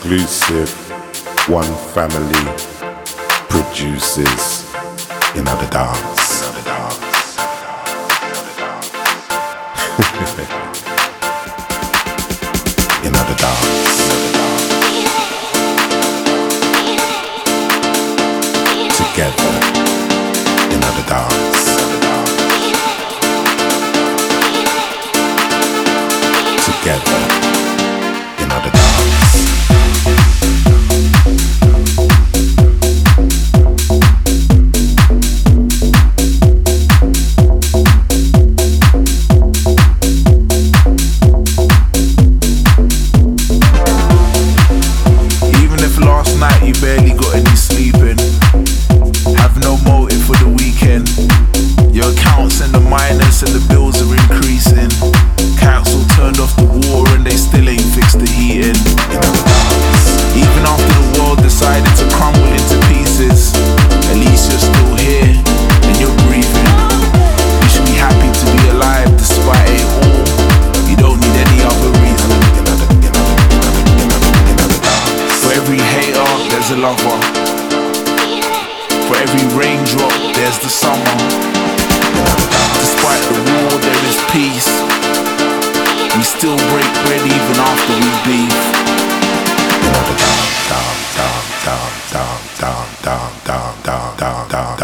exclusive. One family produces another dance. Another dance. Together, another dance. Together, another dance. Even if last night you barely got any sleeping, have no motive for the weekend. Your accounts and the minus and the bills are increasing. Council turned off the water and they still ain't fixed the heating. Even after the world decided to crumble into pieces, at least you're still here and you're breathing. You should be happy to be alive despite it all. You don't need any other reason. For every hater, there's a lover. For every raindrop, there's the summer. Despite the war, there is peace. We still break bread even after we beef. Down, down, down, down, down, down, down, down, down, down.